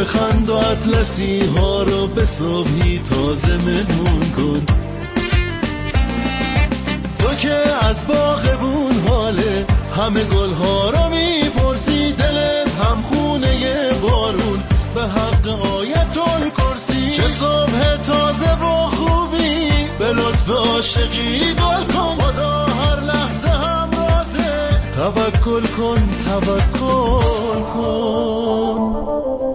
بخند و اطلسی ها رو به صبحی تازه مهمون کن. تو که از باغبون حاله همه گل ها رو میپرسی، دلت هم خونه بارون به حق آیت الکرسی. چه صبح تازه و خوبی به لطف عاشقی گل کن، خدا هر لحظه همراهته، توکل کن توکل کن.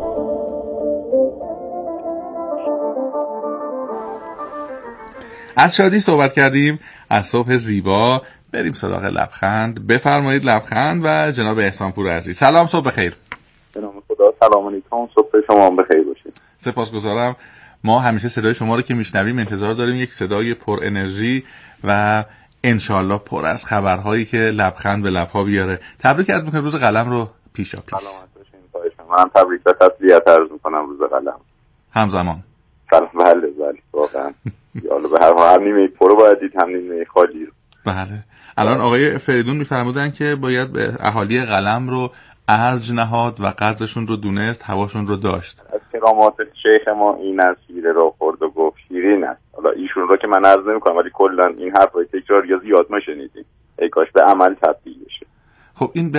از شادی صحبت کردیم، از صبح زیبا بریم سراغ لبخند. بفرمایید لبخند و جناب احسانپور عزیز. سلام، صبح بخیر. سلام خدا، سلام علیکم، صبح شما بخیر باشه. سپاسگزارم. ما همیشه صدای شما رو که میشنویم انتظار داریم یک صدای پر انرژی و انشالله پر از خبرهایی که لبخند به لبها بیاره. تبریک عرض میکنم روز قلم رو پیشا پیش. سلامت باشین پایشم. من تبریک و تسلیت عرض میکنم روز قلم. همزمان. سلام. بله واقعا. یالا به هر حال نیمه پرو باید دید، هم نیمه خالی رو. بله. الان آقای فریدون میفرمودن که باید به اهالی قلم رو ارج نهاد و قدرشون رو دونست، هواشون رو داشت. از کرامات شیخ ما این از شیره را خورد و گفت شیرین است. حالا ایشون رو که من عرض نمی‌کنم، ولی کلا این حرفای تکرار یا زیاد ما شنیدیم، ای کاش به عمل تبدیل بشه. خب این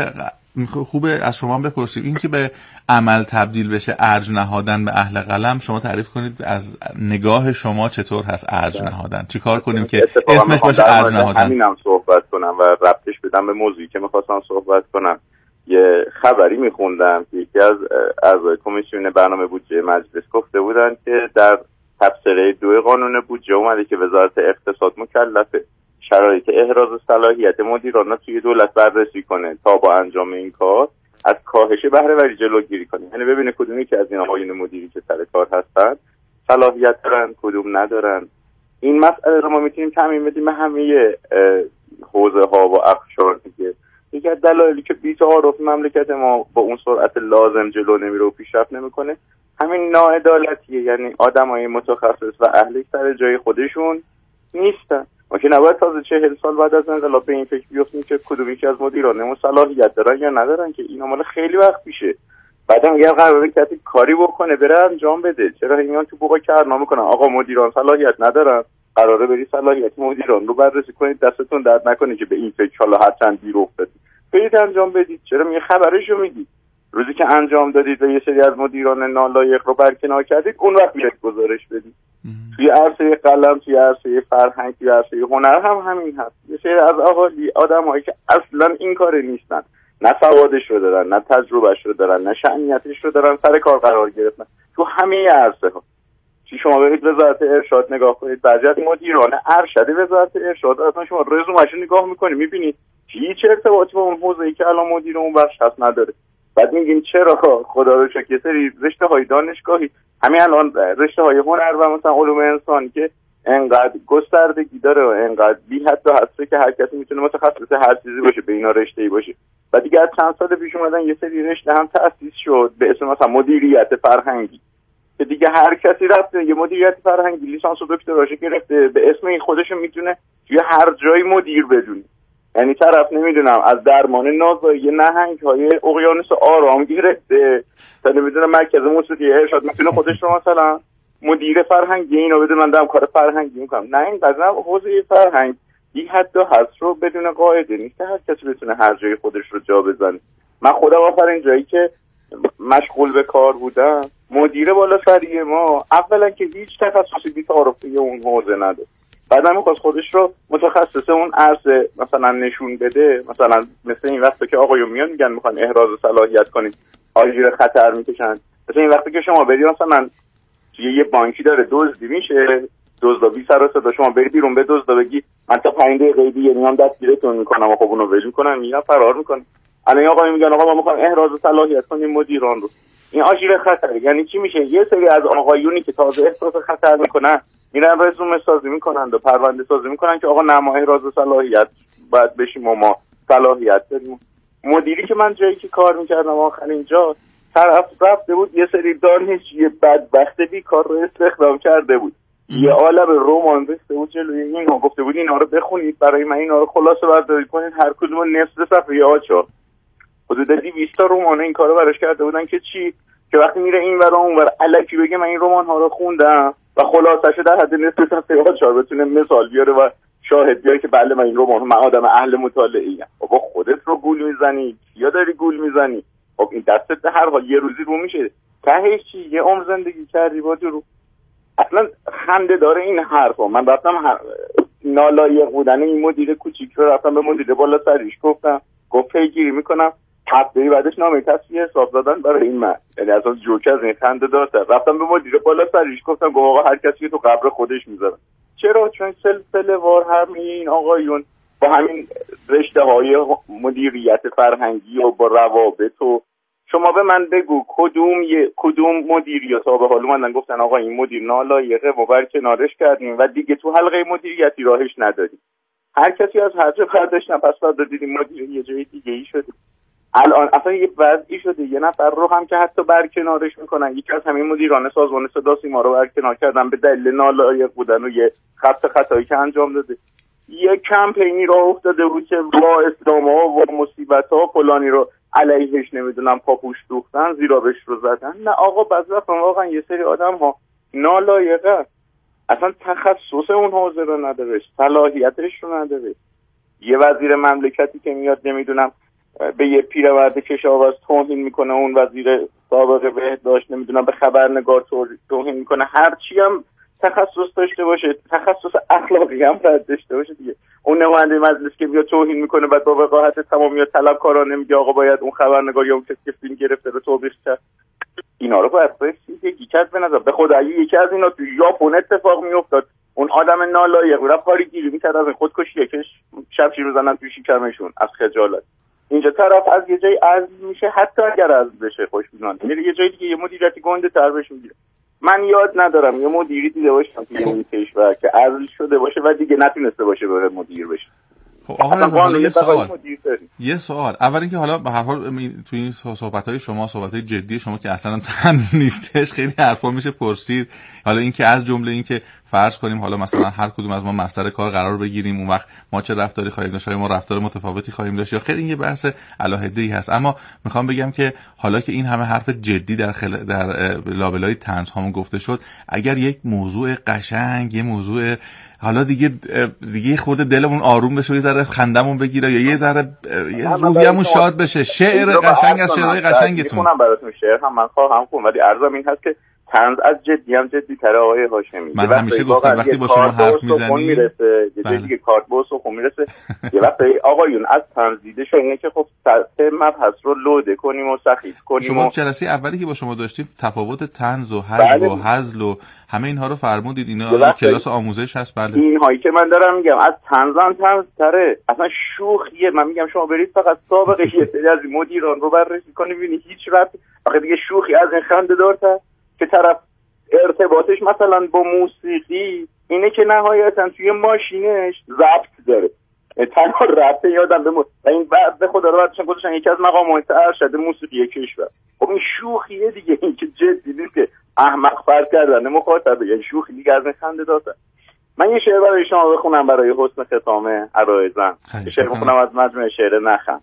خوبه از شما هم بپرسیم، این که به عمل تبدیل بشه، ارج نهادن به اهل قلم، شما تعریف کنید از نگاه شما چطور هست ارج نهادن؟ چی کار کنیم که اسمش باشه ارج نهادن؟ همینم صحبت کنم و ربطش بدم به موضوعی که می‌خواستم صحبت کنم. یه خبری میخوندم که یکی از اعضای کمیسیون برنامه بودجه مجلس گفته بودن که در تبصره 2 قانون بودجه اومده که وزارت اقتصاد مکلفه شرایط احراز صلاحیت مدیران توی دولت بررسی کنه تا با انجام این کار از کاهش بهره‌وری جلوگیری کنه. یعنی ببینه کدومی که از این آقایون مدیری که سر کار هستن صلاحیت دارن، کدوم ندارن. این مسئله رو ما میتونیم تعمیم بدیم به همه حوزه ها و اقشار دیگه. یکی از دلایلی که بی‌تعارف مملکت ما با اون سرعت لازم جلو نمیره و پیشرفت نمیکنه همین ناعدالتیه. یعنی آدمای متخصص و اهل سر جای خودشون نیستن. ما که نباید تازه 40 سال بعد از انقلاب به این فکر بیفتیم که کدوم یکی از مدیرانمون صلاحیت دارن یا ندارن، که اینا مال خیلی وقت پیشه. بعدم اگر قراره کسی کاری بکنه بره انجام بده، چرا اینا تو بوقا کارنامه کنن آقا مدیران صلاحیت ندارن، قراره بری صلاحیت مدیران رو بررسی کنید، دستتون درد نکنه که به این فکر حالا هر چند دیر افتادید برید انجام بدید. چرا می خبرشو میدید؟ روزی که انجام دادید و یه سری از مدیران نالایق رو برکنار کردید، اون وقت میاد گزارش بدید. توی عرصه قلم، توی عرصه فرهنگ، توی عرصه هنر هم همین هست. یه سری از اهالی آدمایی که اصلا این کار نیستن، نه سوادش رو دارن، نه تجربهش رو دارن، نه شأنیتش رو دارن، سر کار قرار گرفتن تو همه عرصه ها. چی شما برید وزارت ارشاد نگاه کنید، بعضیات مدیران ارشد وزارت ارشاد اصلا شما رزومه‌شو نگاه میکنید میبینید هیچ ارتباطی با اون حوزه‌ای که الان مدیر اون بخش هست نداره. بعد میگین چرا؟ خدا رو شکر یه سری رشته‌های دانشگاهی، همین الان رشته‌های هنر و مثلا علوم انسانی که انقدر گستردگی داره و انقدر بی حد و حصر که هر کسی میتونه متخصص هر چیزی باشه، به اینا رشته‌ای باشه. بعد دیگه از چند سال پیش اومدن یه سری رشته هم تأسیس شد به اسم مثلا مدیریت فرهنگی، که دیگه هر کسی رفته یه مدیریت فرهنگی لیسانس و دکتراش گرفته، به اسم این خودش میتونه توی هر جای مدیر بدونه. یعنی طرف نمیدونم از درمان نازایی نهنگ‌های اقیانوس آرام گرفته تا نمیدونم مرکز موسیقی ارشاد میتونه خودش رو مثلا مدیر فرهنگی اینا بده، من دارم کار فرهنگی میکنم. نه، این قضیه حوزه فرهنگ بی حد و حصر رو بدون قاعده نیست، هر کسی بتونه هر جای خودش رو جا بزنه. من خودم آخرین جایی که مشغول به کار بودم، مدیر بالا سری ما اولا که هیچ تخصصی بی تعارفی اون حوزه نداره، بعدم میخواست خودش رو متخصص اون عرصه مثلا نشون بده. مثلا مثل این وقتی که آقایون میان میگن میخوان احراز صلاحیت کنید، آژیر خطر میکشن. مثل این وقتی که شما برید مثلا یه بانکی داره دزدی میشه، دزدابی سر و صدا، شما برید بیرون به دزدا بگی من تا 5 دقیقه دیگه میام دستگیرتون میکنم، خب اونو ول میکنن میرن فرار میکنن. الان آقایون میگن آقا ما میخوام احراز صلاحیت کنیم مدیران رو، این آژیر خطر. یعنی چی میشه؟ یه سری از آقایونی که تازه احساس خطر میکنن میرن رزومه سازی میکنن و پرونده سازی میکنن که آقا نما احراز صلاحیت باید بشیم و ما صلاحیت داریم. مدیری که من جایی که کار میکردم آخرین جا، طرف رفته بود یه سری دانشجوی بدبخت بیکار رو استخدام کرده بود، یه عالم رمان بسته بود جلوی اینا، گفته بود اینا رو بخونید برای من، اینا رو خلاصه برداری کنید، هر کدوم نصف صفحه آچار. حدود 200 تا رمان این کارو براش کرده بودن که چی که وقتی میره این ور اون ور الکی بگه من این رمان ها رو خوندم و خلاصش در حد نصف صفحه یا 4 بتونه مثال بیاره و شاهد بیاره که بله من این رمان من آدم اهل مطالعه ام. بابا خودت رو گول میزنی یا داری گول میزنی؟ خب این دستت به هر حال یه روزی رو میشه. تهش چی؟ یه عمر زندگی کردی با درو. اصلا خنده داره این حرفا. من رفتم نالایق بودن این مدیر کوچیک رو رفتم به مدیر بالا سرش گفتم، گفت پیگیری میکنم. هفته بعدش نامه تصفیه حساب دادن برای این من، یعنی اصلا جوک از این خنده داره. رفتم به مدیر بالا سرش گفتم آقا هر کسی تو قبر خودش میذاره. چرا؟ چون سلسله وار همه این آقایون با همین رشته های مدیریت فرهنگی و با روابط و شما به من بگو کدوم مدیریت ها به حال اومدن گفتن آقا این مدیر نالایقه ما برکنارش کردیم و دیگه تو حلقه مدیریتی راهش ندادیم. هر کسی از هر جا برداشتن پس بعد دیدیم مدیر یه جای دیگه ای شده. الان اصلا یه وضعی شده یه نفر رو هم که حتی برکنارش میکنن. یکی از همین مدیران سازمان صدا سیما رو برکنار کردن به دلیل نالایق بودن و یه خطایی که انجام داده. یه کمپینی راه افتاده بود که با اسلام ها و مصیبت ها فلانی رو علیهش نمیدونم پاپوش دوختن زیرابش رو زدن. نه آقا بعضی وقتا واقعا یه سری آدم ها نالایقه، اصلا تخصص اون حوزه رو نداره، صلاحیتش رو نداره. یه وزیر مملکتی که میاد نمیدونم به یه پیرمرد کشاورز توهین میکنه، اون وزیر سابقه بهداشت نمیدونم به خبرنگار توهین میکنه، هرچی هم تخصص داشته باشه تخصص اخلاقی هم باید داشته باشه دیگه. اون نماینده مجلس که میاد توهین میکنه بعد با وقاحت تمام میاد طلبکارانه میگه آقا باید اون خبرنگار یا اون کسی که فیلم گرفته رو توبیخ کرد. اینا رو باید رسیدگی کرد به نظر. به خدا اگه یکی از اینا تو ژاپن اتفاق میافتاد اون آدم نالایق رفت کاری گیری میکرد از این خودکشی یکش شبشیر میزنن تو شکمشون از خجالت. اینجا طرف از یه جای عزل میشه، حتی اگر عزل بشه خوشبینانه میره یه جای دیگه یه مدیریتی گنده تر بهش میگیره. من یاد ندارم یه مدیری دیده باشم توی این کشور که عزل شده باشه و دیگه نتونسته باشه بره مدیر بشه. خب آقا رضا یه سوال اول اینکه حالا به هر حال تو این صحبت‌های شما صحبت‌های جدی شما که اصلا طنز نیستش خیلی حرفا میشه پرسید. حالا اینکه از جمله اینکه فرض کنیم حالا مثلا هر کدوم از ما مستر کار قرار بگیریم اون وقت ما چه رفتاری خواهیم داشت، ما رفتار متفاوتی خواهیم داشت یا خیلی این یه بحث علاهده‌ای هست. اما میخوام بگم که حالا که این همه حرف جدی در لابلای طنز هامون گفته شد، اگر یک موضوع قشنگ یه موضوع حالا دیگه خورده دلمون آروم بشه، یه ذره خندمون بگیره یا یه ذره روحیه‌مون شاد بشه، شعر قشنگ از شعرهای قشنگتون میخونم براتون. شعر هم من خواهم خوند ولی عرضم این هست که طنز از جدی هم جدی تر آقای هاشمی. من همیشه گفتم وقتی با شما حرف میزنی یه جای دیگه کارت با سخن میرسه. یه وقت آقایون از طنز دیده شو اینه که خب سطح مبحث رو لوده کنیم و سخیف کنیم. شما جلسه اولی که با شما داشتیم تفاوت طنز و هجو و هزل و همه اینها رو فرمودید. اینا کلاس آموزش هست. بله این هایی که من دارم میگم از طنز تره، اصلا شوخیه. من میگم شما برید فقط سابقه یه سری از مدیران رو بررسی کنید ببینید هیچ ربطی. آخه دیگه شوخی از این خنده دارتر که طرف ارتباطش مثلا با موسیقی اینه که نهایتا توی ماشینش ضبط داره. تنها ربطه یادم به این بعد به خدا رو بعدشون گذاشتن یکی از مقامات ارشد موسیقی کشور. خب این شوخیه دیگه، این که جدی نیست که احمق فرض کردن مخاطبه، یعنی شوخی دیگه از این خنده داره. من یه شعر برای شما بخونم برای حسن ختام عرایزم. یه شعر بخونم از مجموعه شعر نخند.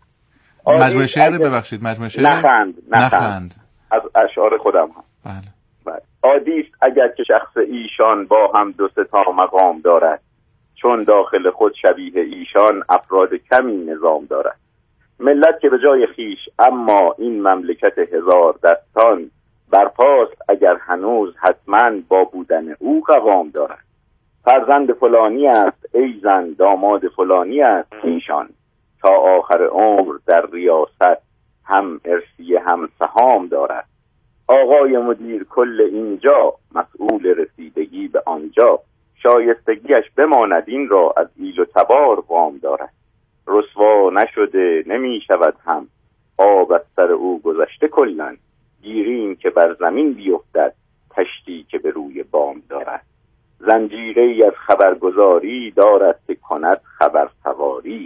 مجموعه شعر ببخشید مجموعه شعر نخند از اشعار خودم هم. بله. عادیست اگر که شخص ایشان با هم 2-3 مقام دارد، چون داخل خود شبیه ایشان افراد کمی نظام دارد. ملت که به جای خیش اما این مملکت 1000 دستان، برپاست اگر هنوز حتما با بودن او قوام دارد. فرزند فلانی است ای زن داماد فلانی است ایشان، تا آخر عمر در ریاست هم ارثی هم سهام دارد. آقای مدیر کل اینجا مسئول رسیدگی به آنجا، شایستگیش بماند این را از ایل و تبار وام دارد. رسوا نشده نمی شود هم آب از سر او گذشته کلن، گیریم که بر زمین بیفتد تشتی که به روی بام دارد. زنجیره از خبرگزاری دارد که کند خبر سواری،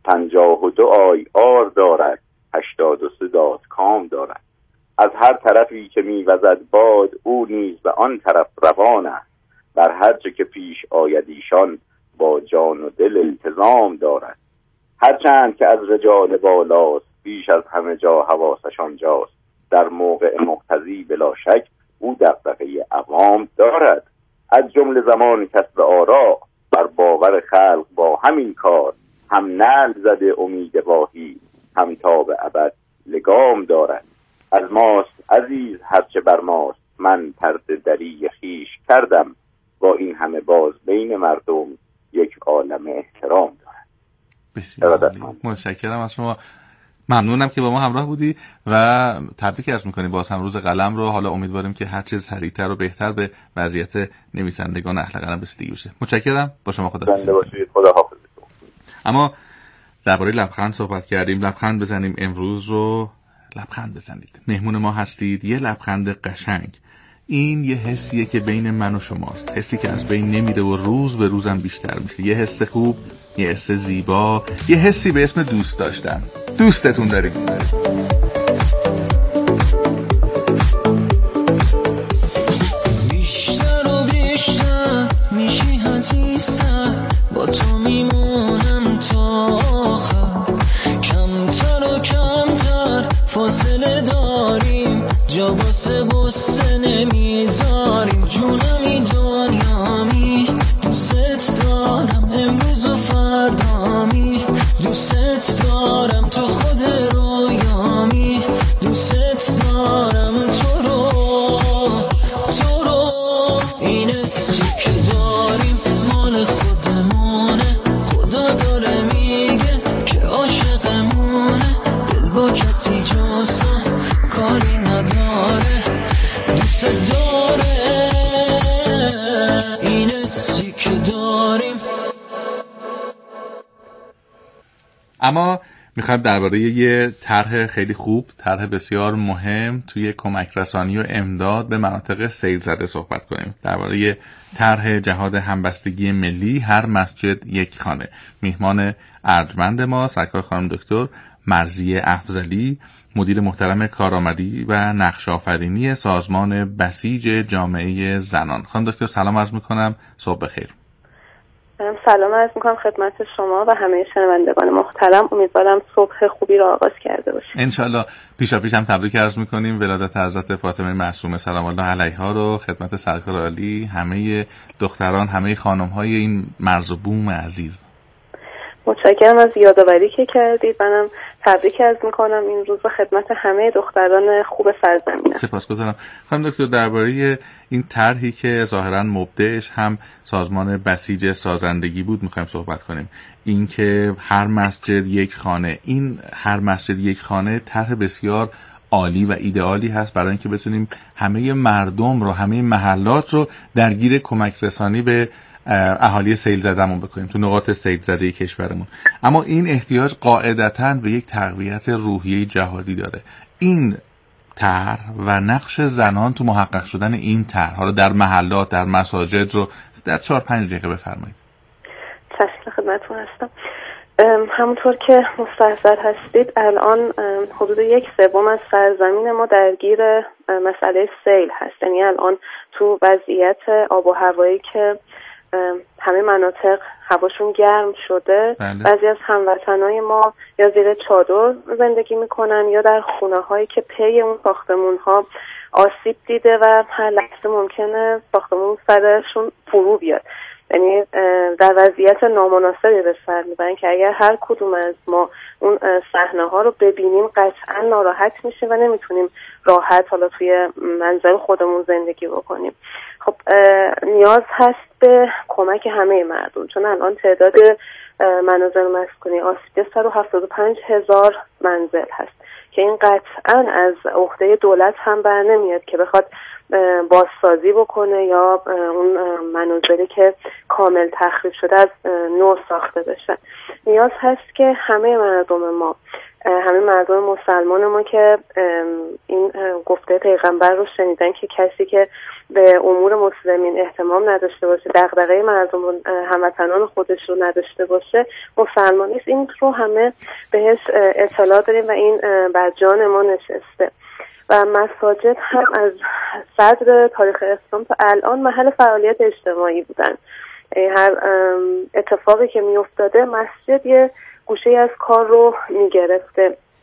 52 آی آر دارد 83 دادکام دارد. از هر طرفی که میوزد باد او نیز به آن طرف روان است، بر هر چه که پیش آید ایشان با جان و دل التزام دارد. هرچند که از رجال بالاست بیش از همه جا حواسش آنجاست، در موقع مقتضی بلا شک او دغدغه عوام دارد. از جمله زمان کسب آرا بر باور خلق با همین کار، هم نعل زده امید واهی، هم تا به ابد لگام دارد. از ماست عزیز هرچه بر ماست، من پرده دری خویش کردم، با این همه باز بین مردم یک عالم احترام دارد. بسیار متشکرم از شما، ممنونم که با ما همراه بودی و تبریک عرض می‌کنیم باز هم روز قلم رو. حالا امیدواریم که هر چه سریعتر و بهتر به وضعیت نویسندگان اهل قلم رسیدگی بشه. متشکرم، با شما خداحافظی. خداحافظ. اما درباره لبخند صحبت کردیم، لبخند بزنیم امروز رو. لبخند بزنید، مهمون ما هستید. یه لبخند قشنگ، این یه حسیه که بین من و شماست، حسی که از بین نمیره و روز به روزم بیشتر میشه. یه حس خوب، یه حس زیبا، یه حسی به اسم دوست داشتن. دوستتون داریم. بیشتر و بیشتر میشی عزیزتر، با تو میمونم تا آخر. کمتر و کمتر فاصله داریم، جا واسه غصه نمیذاریم. جونمی دنیامی، دوست دارم امروز و فردامی. دوست دارم تو خود رویامی، دوست دارم تو رو. این حسی که داریم مال خودمونه، خدا داره میگه که عاشقمونه. دل با کسی جز تو کاری نداره، دوست داره. این حسی که داریم. اما میخوایم درباره یه طرح خیلی خوب، طرح بسیار مهم توی کمک رسانی و امداد به مناطق سیل زده صحبت کنیم. درباره طرح جهاد همبستگی ملی، هر مسجد یک خانه. میهمان ارجمند ما سرکار خانم دکتر مرضیه افضلی، مدیر محترم کارآمدی و نقش آفرینی سازمان بسیج جامعه زنان. خانم دکتر سلام عرض میکنم، صبح بخیر. سلام عرض میکنم خدمت شما و همه شنوندگان محترم. امیدوارم صبح خوبی را آغاز کرده باشید. انشالله. پیشا پیش هم تبریک عرض میکنیم ولادت حضرت فاطمه معصومه سلام الله علیها رو خدمت سرکار عالی، همه دختران، همه خانم‌های این مرز و بوم عزیز. متشکرم از یادآوری که کردید. منم تبریک عرض میکنم این روز خدمت همه دختران خوب سرزمینم. سپاسگزارم. خانم دکتر درباره این طرحی که ظاهرا مبدعش هم سازمان بسیج سازندگی بود میخوایم صحبت کنیم. این که هر مسجد یک خانه، این هر مسجد یک خانه طرح بسیار عالی و ایدئالی هست برای اینکه بتونیم همه مردم رو، همه محلات رو درگیر کمک رسانی به اهالی سیل زدهمون بکنیم تو نقاط سیل زده کشورمون. اما این احتیاج قاعدتاً به یک تقویت روحیه جهادی داره. این طرح و نقش زنان تو محقق شدن این طرح، حالا در محلات، در مساجد، رو در 4-5 دقیقه بفرمایید. چشم خدمتتون هستم. همونطور که مستحضر هستید الان حدود 1/3 از سرزمین ما درگیر مسئله سیل هست. یعنی الان تو وضعیت آب و هوایی که همه مناطق هواشون گرم شده، بعضی از هموطنای ما یا زیر چادر زندگی میکنن یا در خونه هایی که پی اون ساختمون ها آسیب دیده و هر لحظه ممکنه ساختمون سرشون فرو بیاد. یعنی در وضعیت نامناسبی به سر میبرن که اگر هر کدوم از ما اون صحنه ها رو ببینیم قطعا ناراحت میشه و نمیتونیم راحت حالا توی منزل خودمون زندگی بکنیم. خب نیاز هست به کمک همه مردم، چون الان تعداد منازل مسکونی آسیب 175,000 منزل هست که این قطعا از عهده دولت هم بر نمیاد که بخواد بازسازی بکنه یا اون منازلی که کامل تخریب شده از نو ساخته بشه. نیاز هست که همه مردم ما، همه مردم مسلمان ما که این گفته پیغمبر رو شنیدن که کسی که به امور مسلمین اهتمام نداشته باشه، دغدغه مردم هموطنان خودش رو نداشته باشه، مسلمان نیست. این رو همه بهش اطلاع داریم و این بر جان ما نشسته. و مساجد هم از صدر تاریخ اسلام تا الان محل فعالیت اجتماعی بودن. هر اتفاقی که می افتاده مسجد یه گوشه از کار رو می گرفته.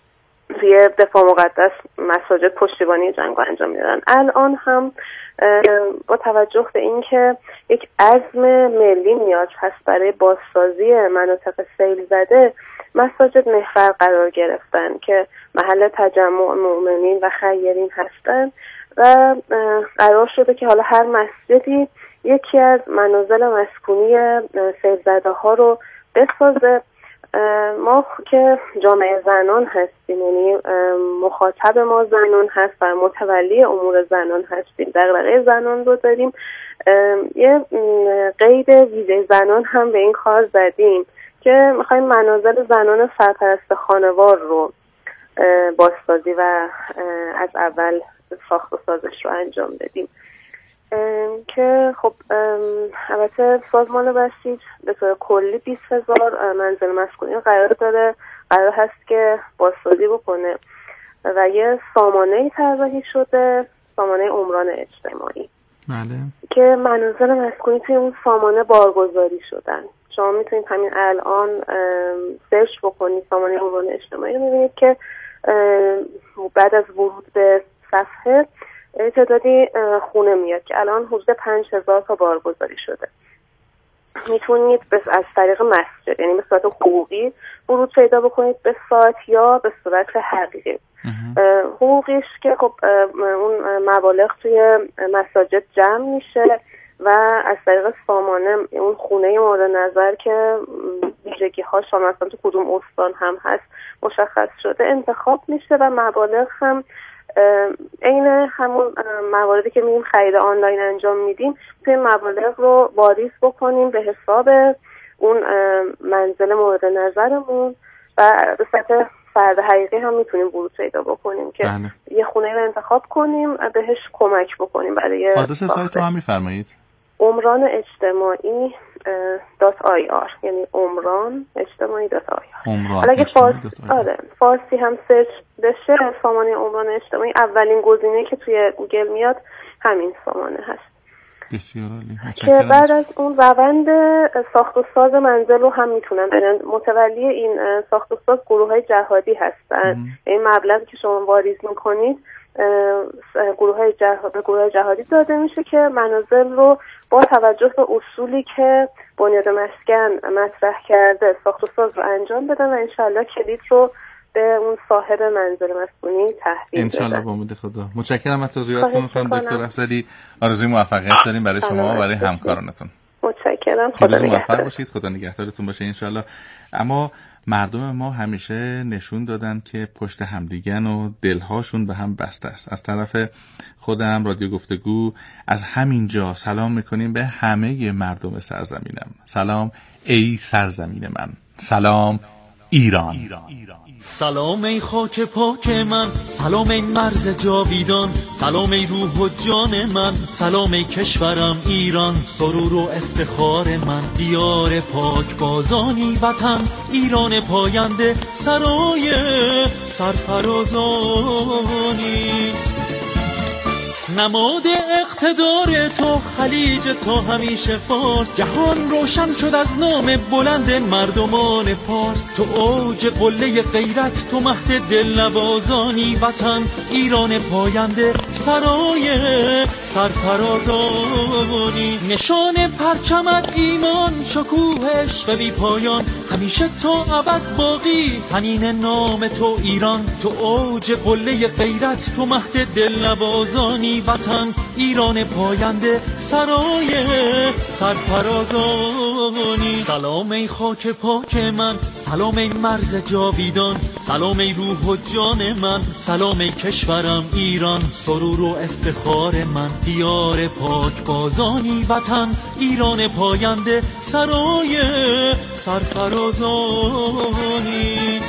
توی دفاع مقدس مساجد پشتیبانی جنگ رو انجام میدادن. الان هم با توجه به اینکه یک عزم ملی نیاز هست برای بازسازی مناطق سیل زده، مساجد محور قرار گرفتن که محل تجمع مؤمنین و خیرین هستن و قرار شده که حالا هر مسجدی یکی از منازل مسکونی سیل زده ها رو بسازه. ما که جامعه زنان هستیم، یعنی مخاطب ما زنان هست و متولی امور زنان هستیم، دغدغه زنان رو داریم، یه قید ویژه زنان هم به این کار زدیم که میخوایم منازل زنان سرپرست خانوار رو بازسازی و از اول ساخت و سازش رو انجام بدیم که خب البته سازمان بسیج به طور کلی 20,000 منزل مسکونی قرار هست که بازسازی بکنه و یه سامانه‌ای طراحی شده، سامانه عمران اجتماعی. بله. که منازل مسکونی توی اون سامانه بارگذاری شدن. شما میتونید همین الان سرچ بکنید سامانه عمران اجتماعی رو، میبینید که بعد از ورود به صفحه تعدادی خونه میاد که الان حدود 5,000 تا بارگذاری شده. میتونید از طریق مسجد، یعنی به صورت حقوقی ورود پیدا بکنید به سایت یا به صورت حقیقی. حقوقیش که خب اون مبالغ توی مساجد جمع میشه و از طریق سامانه اون خونه مورد نظر که ویژگی هاش مثلا تو کدوم استان هم هست مشخص شده انتخاب میشه و مبالغ هم عین همون مواردی که میگیم خرید آنلاین انجام میدیم، توی مبالغ رو واریز بکنیم به حساب اون منزل مورد نظرمون و به صورت فرد حقیقی هم میتونیم ورود پیدا بکنیم که یه خونه رو انتخاب کنیم بهش کمک بکنیم برای آدرس سایت رو هم میفرمایید؟ عمران اجتماعی .ir، یعنی عمران اجتماعی .ir. اگه فارسی هم سرچ بشه سامانه عمران اجتماعی اولین گزینه‌ای که توی گوگل میاد همین سامانه هست. بسیار عالی. که بعد از اون روند ساخت و ساز منزل رو هم میتونن برن. متولی این ساخت و ساز گروه‌های جهادی هستن. این مبلغی که شما واریز میکنید به گروه جهادی داده میشه که منازل رو با توجه به اصولی که بنیاد مسکن مطرح کرده ساخت و ساز رو انجام بدن و انشالله کلید رو به اون صاحب منزل مسکونی تحویل بدن. انشالله با امید خدا. متشکرم از توضیحاتتون خانم دکتر افضلی. آرزوی موفقیت داریم برای شما و برای همکارانتون. متشکرم. خدا موفق باشید. خدا نگهدارتون باشه انشالله. اما مردم ما همیشه نشون دادن که پشت همدیگن و دلهاشون به هم بسته است. از طرف خودم رادیو گفتگو از همین جا سلام میکنیم به همه مردم سرزمینم. سلام ای سرزمین من، سلام ایران. سلام ای خاک پاک من، سلام ای مرز جاویدان، سلام ای روح و جان من، سلام ای کشورم ایران، سرور و افتخار من، دیار پاک بازانی وطن، ایران پاینده سرای سرفرازانی. نماد اقتدار تو خلیج تا همیشه فارس، جهان روشن شد از نام بلند مردمان پارس. تو اوج قله غیرت، تو مهد دلنوازانی وطن، ایران پاینده سرای سرفرازانی. نشان پرچمت ایمان، شکوه عشق بی پایان، همیشه تا ابد باقی تنین نام تو ایران. تو اوج قله غیرت، تو مهد دلنوازانی وطن، ایران پاینده سرای سرفرازانی. سلام ای خاک پاک من، سلام ای مرز جاویدان، سلام ای روح و جان من، سلام ای کشورم ایران، سرور و افتخار من، دیار پاک بازانی وطن، ایران پاینده سرای سرفرازانی.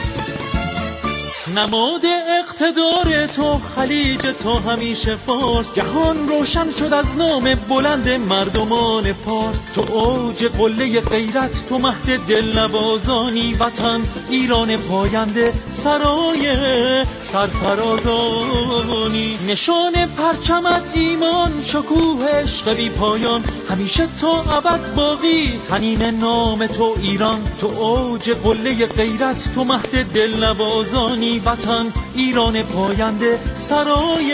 نماد اقتدار تو خلیج تا همیشه فارس، جهان روشن شد از نام بلند مردمان پارس. تو اوج قله غیرت، تو مهد دلنوازانی وطن، ایران پاینده سرای سرفرازانی. نشان پرچمت ایمان، شکوه عشق بی پایان، همیشه تا ابد باقی تنین نام تو ایران. تو اوج قله غیرت، تو مهد دلنوازانی ای وطن ایران پاینده سرای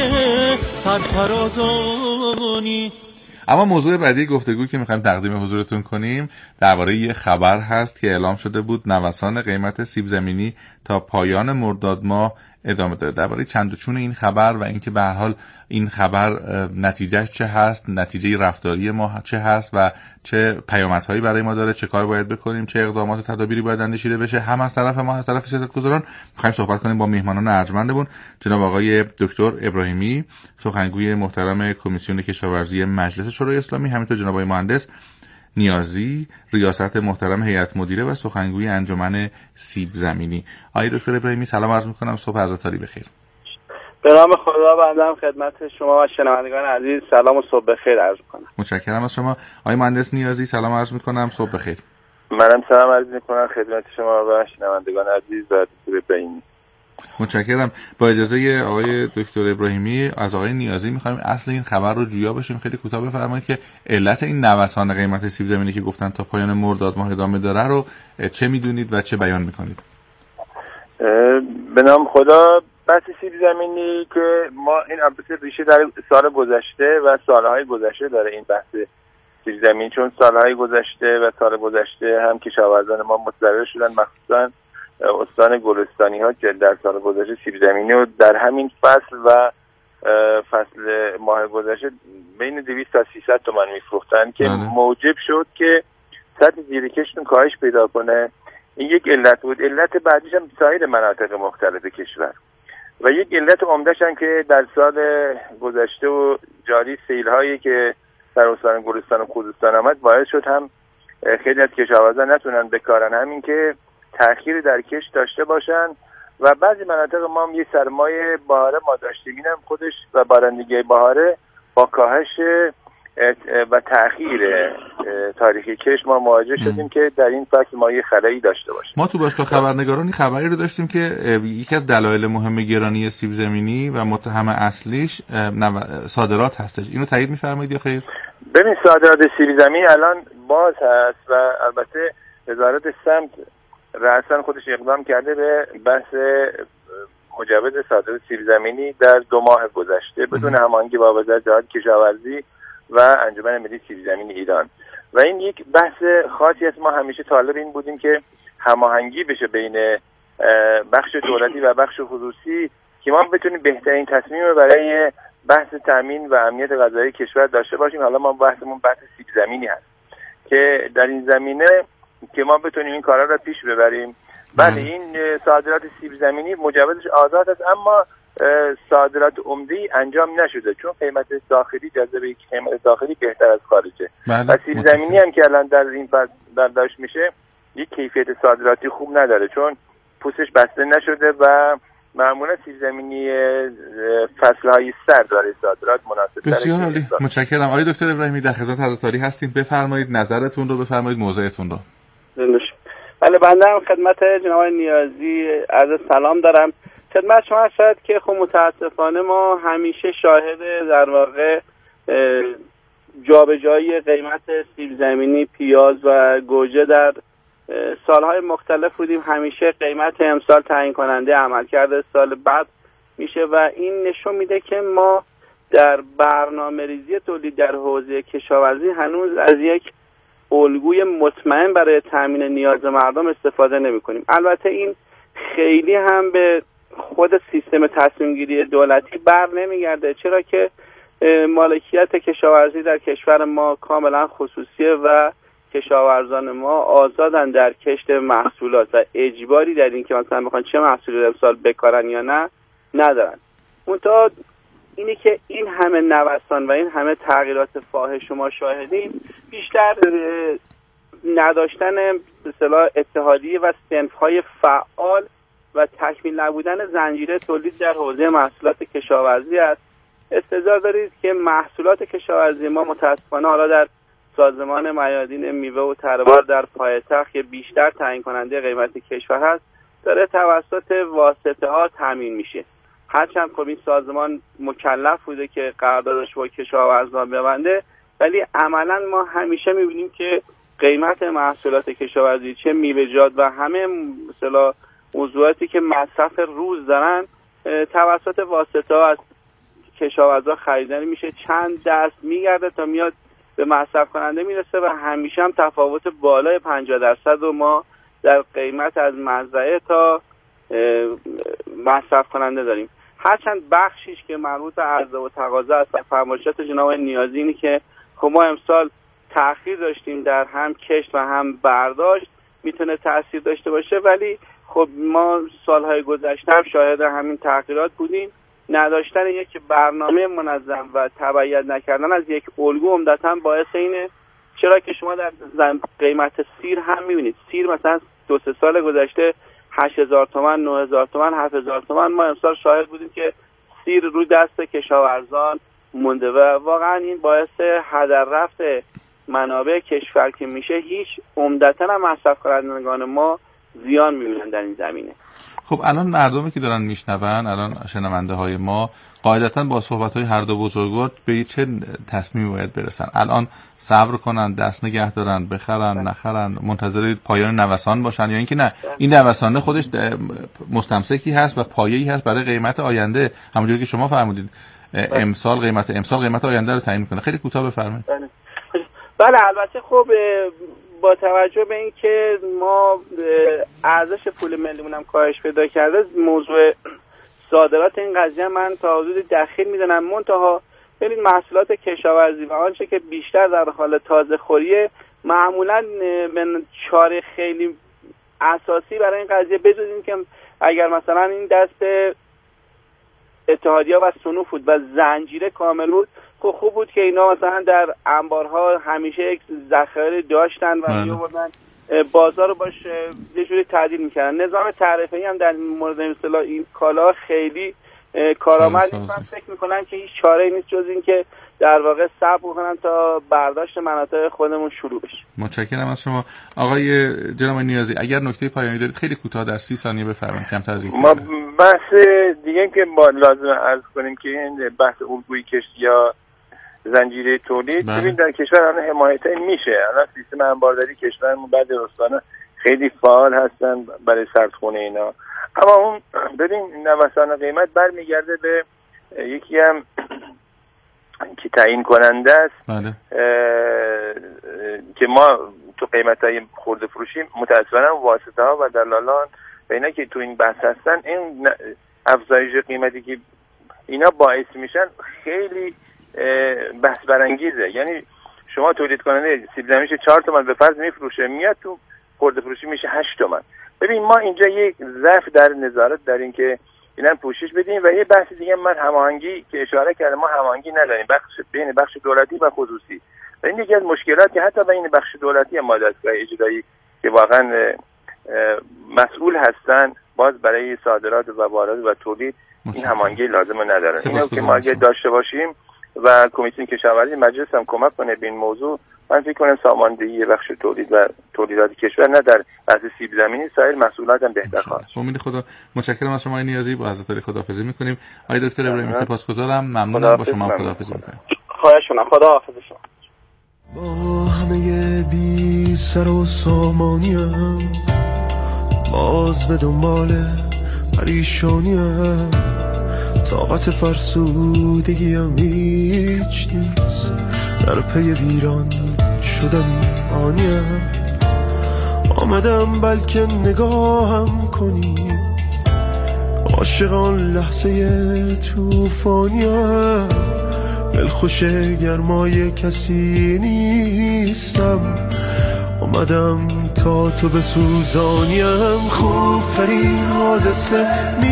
سرفرازانی. اما موضوع بعدی گفتگو که میخوایم تقدیم حضورتون کنیم درباره یه خبر هست که اعلام شده بود نوسان قیمت سیب زمینی تا پایان مرداد ماه ادامه داره. درباره چند و چون این خبر و اینکه به هر حال این خبر نتیجهش چه هست، نتیجه رفتاری ما چه هست و چه پیامدهایی برای ما داره، چه کار باید بکنیم، چه اقدامات و تدابیری باید اندیشیده بشه، هم از طرف ما از طرف سیاستگزاران می‌خوایم صحبت کنیم با میهمانان ارجمندمون، جناب آقای دکتر ابراهیمی، سخنگوی محترم کمیسیون کشاورزی مجلس شورای اسلامی، همینطور جناب آقای مهندس نیازی، ریاست محترم هیئت مدیره و سخنگوی انجمن سیب زمینی. آقای دکتر ابراهیمی سلام عرض می‌کنم، صبح عزتاری بخیر. به نام خدا بندم خدمت شما و شنوندگان عزیز سلام و صبح بخیر عرض می‌کنم. متشکرم از شما. آقای مهندس نیازی سلام عرض می‌کنم، صبح بخیر. منم سلام عرض می‌کنم خدمت شما و شنوندگان عزیز و دکتر ابراهیمی. متشکرم. با اجازه آقای دکتر ابراهیمی از آقای نیازی می‌خوایم اصل این خبر رو جویا بشیم. خیلی کوتاه بفرمایید که علت این نوسان قیمت سیب زمینی که گفتن تا پایان مرداد ماه ادامه داره رو چه می‌دونید و چه بیان می‌کنید؟ به نام خدا بحث سیب زمینی که ما این البته ریشه در سال گذشته و سالهای گذشته داره این بحث سیب زمینی، چون سالهای گذشته و سال گذشته هم کشاورزان ما متضرر شدن، مخصوصا استان گلستانی ها که در سال گذشته سیب زمینی رو در همین فصل و فصل ماه گذشته بین 200 تا 300 تومان میفروختن که موجب شد که سطح زیرکشتون کاهش پیدا کنه. این یک علت بود. علت بعدیش هم سایر مناطق مختلف کشور و یک علت عمده‌ش هم که در سال گذشته و جاری سیل‌هایی که در استان گلستان و خوزستان آمد باعث شد هم خیلی از کشاورزان نتونن بکارن، همین که تأخیر در کشت داشته باشن و بعضی مناطق ما هم یه سرمایه بهاره ما داشتیم، اینم خودش و بارندگی بهاره با کاهش و تأخیر تاریخ کشت ما مواجه شدیم که در این فصل ما یه خلایی داشته باشیم. ما تو باشگاه خبرنگارانی خبری رو داشتیم که یکی از دلایل مهم گرانی سیب زمینی و متهم اصلیش صادرات هستش. اینو تایید می‌فرمایید یا خیر؟ ببین صادرات سیب زمینی الان باز هست و البته وزارت سمت رأساً خودش اقدام کرده به بحث مجوز صادرات سیب زمینی در 2 ماه گذشته بدون هماهنگی با وزارت کشاورزی و انجمن ملی سیب زمینی ایران و این یک بحث خاصی است. ما همیشه طالب این بودیم که هماهنگی بشه بین بخش دولتی و بخش خصوصی که ما بتونیم بهترین تصمیم برای بحث تامین و امنیت غذایی کشور داشته باشیم. حالا ما بحثمون بحث سیب زمینی هست که در این زمینه که ما بتونیم این کارا رو پیش ببریم. بله این صادرات سیب زمینی مجوزش آزاد است اما صادرات عمده‌ای انجام نشده چون قیمت داخلی جذب قیمت داخلی بهتر از خارجه. و سیب زمینی هم که الان در این فصل برداشت میشه یک کیفیت صادراتی خوب نداره چون پوستش بسته نشده و معمولا سیب زمینی فصل‌های سر داره صادرات مناسب. بسیار عالی، متشکرم. آقای دکتر ابراهیمی در خدمت حضرت هستیم، بفرمایید نظرتون رو، بفرمایید موضعتون رو. بله بنده هم خدمت جناب نیازی عرض سلام دارم. خدمت شما شاید که خب متاسفانه ما همیشه شاهد در واقع جابجایی قیمت سیب زمینی، پیاز و گوجه در سالهای مختلف بودیم. همیشه قیمت امسال تعیین کننده عملکرد سال بعد میشه و این نشون میده که ما در برنامه‌ریزی تولید در حوزه کشاورزی هنوز از یک الگوی مطمئن برای تامین نیاز مردم استفاده نمی‌کنیم. البته این خیلی هم به خود سیستم تصمیم گیری دولتی بر نمیگرده، چرا که مالکیت کشاورزی در کشور ما کاملا خصوصیه و کشاورزان ما آزادن در کشت محصولات و اجباری در این که مثلا بخوان چه محصولی امسال بکارن یا نه ندارن. منتها اینی که این همه نوسان و این همه تغییرات فاحش ما شاهدیم بیشتر نداشتن به اصطلاح اتحادیه و صنف‌های فعال و تکمیل نبودن زنجیره تولید در حوزه محصولات کشاورزی است. استظهار دارید که محصولات کشاورزی ما متاسفانه حالا در سازمان میادین میوه و تربار در پایتخت که بیشتر تعیین کننده قیمت کشور هست داره توسط واسطه ها تامین میشه. هرچند خب این سازمان مکلف بوده که قراردادش با کشاورزان ببنده، ولی عملا ما همیشه میبینیم که قیمت محصولات کشاورزی چه میوه‌جات و همه مثلا موضوعاتی که مصرف روز دارن توسط واسطه ها از کشاورزا خریداری میشه، چند دست میگرده تا میاد به مصرف کننده میرسه و همیشه هم تفاوت بالای 50% رو ما در قیمت از مزرعه تا مصرف کننده داریم. هرچند بخشیش که مربوط به عرضه و تقاضا است و فرمایشات جناب نیازی اینه که خب ما امسال تأخیر داشتیم در هم کشت و هم برداشت، میتونه تأثیر داشته باشه، ولی خب ما سالهای گذشته هم شاهد همین تغییرات بودیم. نداشتن یک برنامه منظم و تبعیت نکردن از یک الگو عمدتاً باعث اینه، چرا که شما در قیمت سیر هم میبینید سیر مثلا 2-3 سال گذشته 8,000 تومان، 9,000 تومان، 7,000 تومان، ما امسال شاهد بودیم که سیر روی دست کشاورزان مونده و واقعا این باعث هدر رفت منابع کشور که میشه هیچ عمدتاً هم مصرف کنندگان ما زیان میبینن در این زمینه. خب الان مردمی که دارن میشنون، الان شنونده های ما قاعدتاً با صحبت های هر دو بزرگوار به چه تصمیمی باید برسن؟ الان صبر کنن، دست نگه دارن، بخرن، نخرن، منتظر پایان نوسان باشن، یا اینکه نه این نوسانه خودش مستمسکی هست و پایه‌ای هست برای قیمت آینده، همونجوری که شما فرمودید امسال قیمت آینده رو تعیین میکنه؟ خیلی کوتاه بفرمایید. بله البته خب با توجه به اینکه ما ارزش پول ملیمون هم کاهش پیدا کرده، موضوع صادرات این قضیه من تا حدود دخیل میدونم، منتها ببینید محصولات کشاورزی و آنچه که بیشتر در حال تازه خوریه معمولا به چاره خیلی اساسی برای این قضیه بدونیم که اگر مثلا این دست اتحادیه و صنوف بود و زنجیره کامل بود، خوب بود که اینا مثلا در انبارها همیشه یک ذخایر داشتن و می‌آوردن بازار رو باش یه جوری تعدیل می‌کردن. نظام تعرفه‌ای هم در مورد اصطلاح این کالا خیلی کارآمد نیست. من فکر می‌کنم که هیچ چاره‌ای نیست جز این که در واقع صبر کنن تا برداشت مناطق خودمون شروع بشه. متشکرم از شما آقای جناب نیازی. اگر نکته پایانی دارید خیلی کوتاه در 30 ثانیه بفرمایید، کمتر از این. ما بحث دیگه که با لازم عرض کنیم که این بحث الگوی کشت یا زنجیره تولید ببین در کشور الان حمایت میشه. الان سیستم انبارداری کشورمون بعد استان خیلی فعال هستن برای سردخونه اینا، اما اون ببین نوسان قیمت برمیگرده به یکی هم که تعیین کننده است که ما تو قیمت‌های خرده فروشی متأسفانه واسطه‌ها و دلالان و اینا که تو این بحث هستن، این افزایش قیمتی که اینا باعث میشن خیلی بحث برانگیزه. یعنی شما تولید کننده سیب زمینیش 4 تومن به فرض میفروشه، میاد تو خرده فروشی میشه 8 تومن. ببین ما اینجا یک ضعف در نظارت داریم که اینا پوشش بدیم. و یه بحث دیگه من هماهنگی که اشاره کردم، ما هماهنگی نداریم بین بخش دولتی و خصوصی و این یکی از مشکلات که حتی بین بخش دولتی و دستگاه اجرایی که واقعا مسئول هستن باز برای صادرات و واردات و تولید این هماهنگی لازم ندارن. اینو که ما اگه داشته باشیم و کمیسیون کشاورزی مجلس هم کمک کنه به این موضوع، من فکر کنم ساماندهی بخش تولید و تولیدات کشور نه در بحث سیب زمینی سایر محصولات هم بهتر خواهد. امید خدا. متشکرم از شما نیازی. با حضرت علی خداحافظی می‌کنیم. آقای دکتر ابراهیمی سپاسگزارم. ممنونم. با شما خداحافظی می‌کنم. خواهش می‌کنم. خداحافظ شما. با همه بی سر و سامانیم باز به دنبال پریشانیم، طاقت فرسودگیم هیچ نیست، در پی ویران شدن آنیم. آمدم بلکه نگاهم کنی، عاشقان لحظه توفانیم، دلخوش گرمای کسی نیستم، آمدم تا تو بسوزانیم. خوبترین حادثه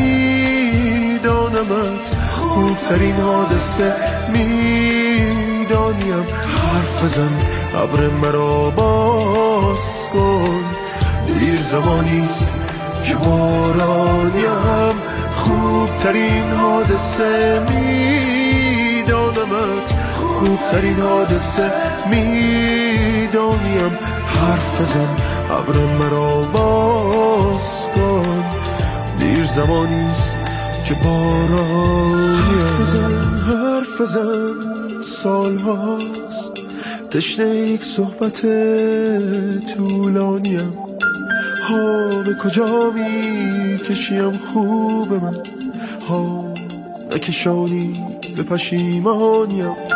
میدانمت، خوبترین حادثه میدانیم، حرف بزن ابر مرا باز کن، دیر زمانیست که بارانیم. خوبترین حادثه میدانمت، خوبترین حادثه میدانیم، حرف بزن ابر مرا باز کن، دیر زمانیست که بارانیم. حرف بزن سال هاست تشنه یک صحبت طولانیم، ها به کجا می کشیم خوب من ها، نکشانی به پشیمانیم.